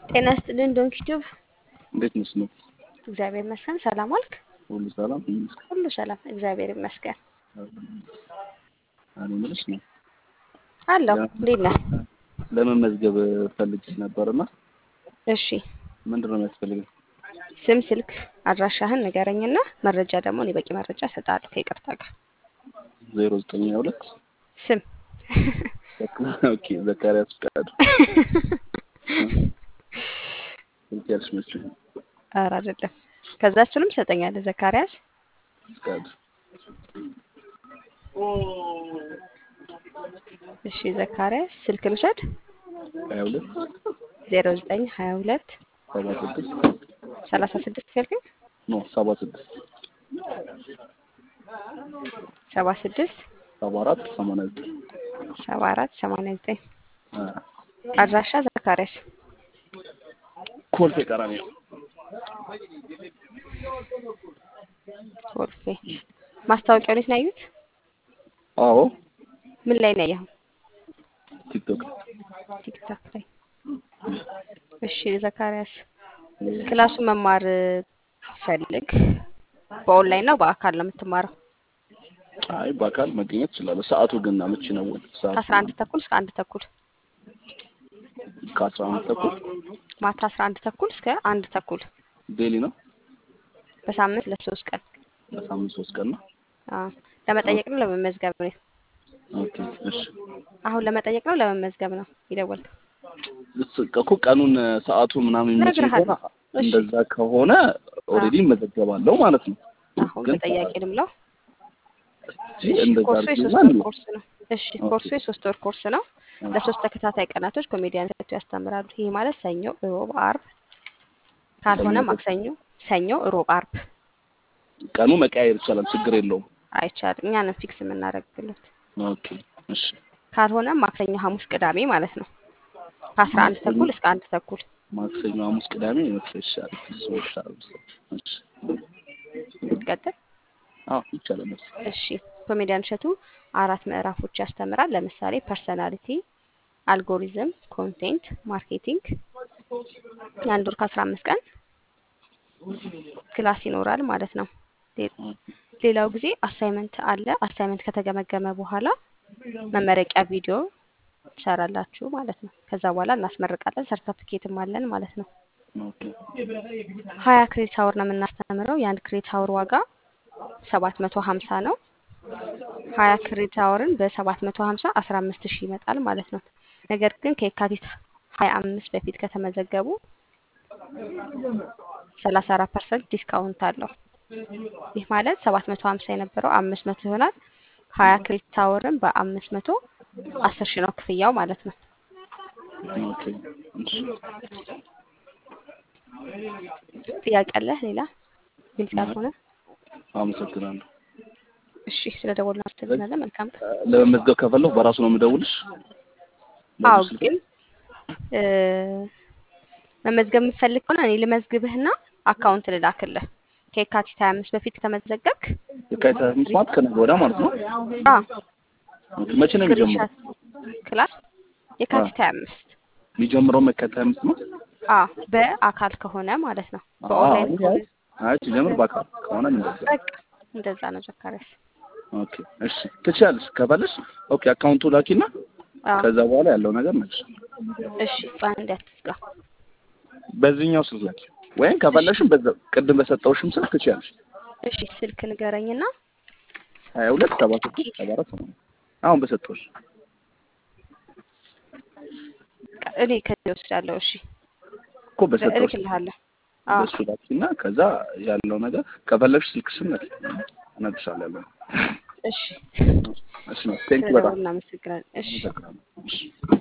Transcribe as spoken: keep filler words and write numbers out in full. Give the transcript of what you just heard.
ጤና ይስጥልን ዶንኪቲዩብ እንዴት ነሽ ነው? እግዚአብሔር ይመስገን። ሰላም ዋልክ? ሁሉ ሰላም ሁሉ ሰላም እግዚአብሔር ይመስገን። እኔ የምልሽ ነው አለሁ። እንዴት ነህ? ለመመዝገብ ፈልጌሽ ነበርና እሺ ምንድን ነው የሚያስፈልገው? ስም፣ ስልክ፣ አድራሻህን ንገረኝና መረጃ ደግሞ እኔ በቂ መረጃ እሰጥሃለሁ ከይቅርታ ጋር። ዜሮ ዘጠኝ ሃያ ሁለት ስም ኦኬ ዘካሪያስ ፍቃዱ ስልክ ያልሽ መስሎኝ። ኧረ አይደለም። ከዛ እሱንም ትሰጠኛለህ። ዘካሪያስ ፍቃዱ እሺ ዘካሪያስ ስልክ ልውሰድ። ሃያ ሁለት ዜሮ ዘጠኝ ሃያ ሁለት ሰባ ስድስት ሰላሳ ስድስት ያልከኝ ኖ ሰባ ስድስት ሰባ ስድስት ሰባ አራት ሰማንያ ዘጠኝ ሰባ አራት ሰማንያ ዘጠኝ አድራሻ ዘካሪያስ ኮልፌ ቀራኒዮ ኮልፌ። ማስታወቂያውን የት ነው ያዩት? አዎ ምን ላይ ነው ያየኸው? ቲክቶክ ቲክቶክ ላይ። እሺ ዘካሪያስ ክላሱን መማር ፈልግ በኦንላይን ነው በአካል ነው የምትማረው? አይ በአካል መገኘት እችላለሁ። ሰዓቱ ግን አመቺ ነው ወይ? ሰዓቱ ከአስራ አንድ ተኩል እስከ አንድ ተኩል ከአስራ አንድ ተኩል ማታ አስራ አንድ ተኩል እስከ አንድ ተኩል ዴሊ ነው። በሳምንት ለሶስት ቀን። በሳምንት ሶስት ቀን ነው። አዎ ለመጠየቅ ነው ለመመዝገብ ነው? ኦኬ እሺ። አሁን ለመጠየቅ ነው ለመመዝገብ ነው የደወልከው? እኮ ቀኑን ሰዓቱን ምናምን የሚመቸኝ ከሆነ እንደዛ ከሆነ ኦልሬዲ እመዘገባለሁ ማለት ነው። አሁን በጠያቄ ልምለው። እሺ እንደዛ ኮርሱ የሶስት ወር ኮርስ ነው። እሺ ኮርሱ የሶስት ወር ኮርስ ነው። ለሶስት ተከታታይ ቀናቶች ኮሜዲያን ሰጥተው ያስተምራሉ። ይሄ ማለት ሰኞ፣ ሮብ፣ አርብ ካልሆነ ማክሰኞ፣ ሰኞ፣ ሮብ፣ አርብ። ቀኑ መቀያየር ይቻላል፣ ችግር የለውም። አይቻልም። እኛ ነን ፊክስ የምናደርግለት። ኦኬ እሺ። ካልሆነ ማክሰኞ፣ ሐሙስ፣ ቅዳሜ ማለት ነው ከአስራ አንድ ተኩል እስከ አንድ ተኩል። ማክሰኞ፣ ሐሙስ፣ ቅዳሜ ይመስልሻል? ሶሻል እሺ ቀጥል። አዎ ይቻላል። እሺ ኮሜዲያን እሸቱ አራት ምዕራፎች ያስተምራል። ለምሳሌ ፐርሰናሊቲ፣ አልጎሪዝም፣ ኮንቴንት ማርኬቲንግ። አንድ ወር ከአስራ አምስት ቀን ክላስ ይኖራል ማለት ነው። ሌላው ጊዜ አሳይመንት አለ። አሳይመንት ከተገመገመ በኋላ መመረቂያ ቪዲዮ ትሰራላችሁ ማለት ነው። ከዛ በኋላ እናስመርቃለን። ሰርተፊኬትም አለን ማለት ነው። ኦኬ ሀያ ክሬዲት አወር ነው የምናስተምረው። የአንድ ክሬዲት አወር ዋጋ ሰባት መቶ ሀምሳ ነው። ሀያ ክሬዲት አወርን በሰባት መቶ ሀምሳ አስራ አምስት ሺህ ይመጣል ማለት ነው። ነገር ግን ከየካቲት ሀያ አምስት በፊት ከተመዘገቡ ሰላሳ አራት ፐርሰንት ዲስካውንት አለው። ይህ ማለት ሰባት መቶ ሀምሳ የነበረው አምስት መቶ ይሆናል። ሀያ ክሬዲት አወርን በአምስት መቶ አስር ሺህ ነው ክፍያው ማለት ነው። ኦኬ ጥያቄ አለህ ሌላ ግልጽ ያልሆነ? አመሰግናለሁ። እሺ ስለ ደወልና አመሰግናለሁ። መልካም ቀን። ለመመዝገብ ከፈለኩ በራሱ ነው የምደውልሽ? አዎ ግን መመዝገብ የምትፈልግ ከሆነ እኔ ልመዝግብህና አካውንት ልላክልህ። ከየካቲት ሀያ አምስት በፊት ከተመዘገብክ የካቲት ሀያ አምስት ማለት ከነገ ወዲያ ማለት ነው? አዎ መቼ ነው የሚጀምረው ክላስ? የካቲት ሀያ አምስት የሚጀምረው የካቲት ሀያ አምስት ነው? አዎ በአካል ከሆነ ማለት ነው። በኦንላይን ከሆነ አይ ሲጀምር በአካል ከሆነ እንደዛ በቃ እንደዛ ነው ዘካሪያስ። ኦኬ እሺ ትችያለሽ ከፈለሽ። ኦኬ አካውንቱ ላኪና ከዛ በኋላ ያለው ነገር ነች። እሺ ባንድ አትዝጋ። በዚህኛው ስልክ ላኪ ወይም ከፈለሽም በዛ ቅድም በሰጠውሽም ስልክ ትችያለሽ። እሺ ስልክ ንገረኝና ሀያ ሁለት ሰባ ስድስት ሰባ አራት አሁን በሰጠውሽ እኔ ከዚህ ወስዳለሁ። እሺ እኮ በሰጠውሽ እልክልሃለሁ። በሱ ላኪና ከዛ ያለው ነገር ከፈለግሽ ስልክሽም ነክ እነግርሻለሁ። እሺ እሺ ቴንክ ዩ በጣም እናመሰግናለን። እሺ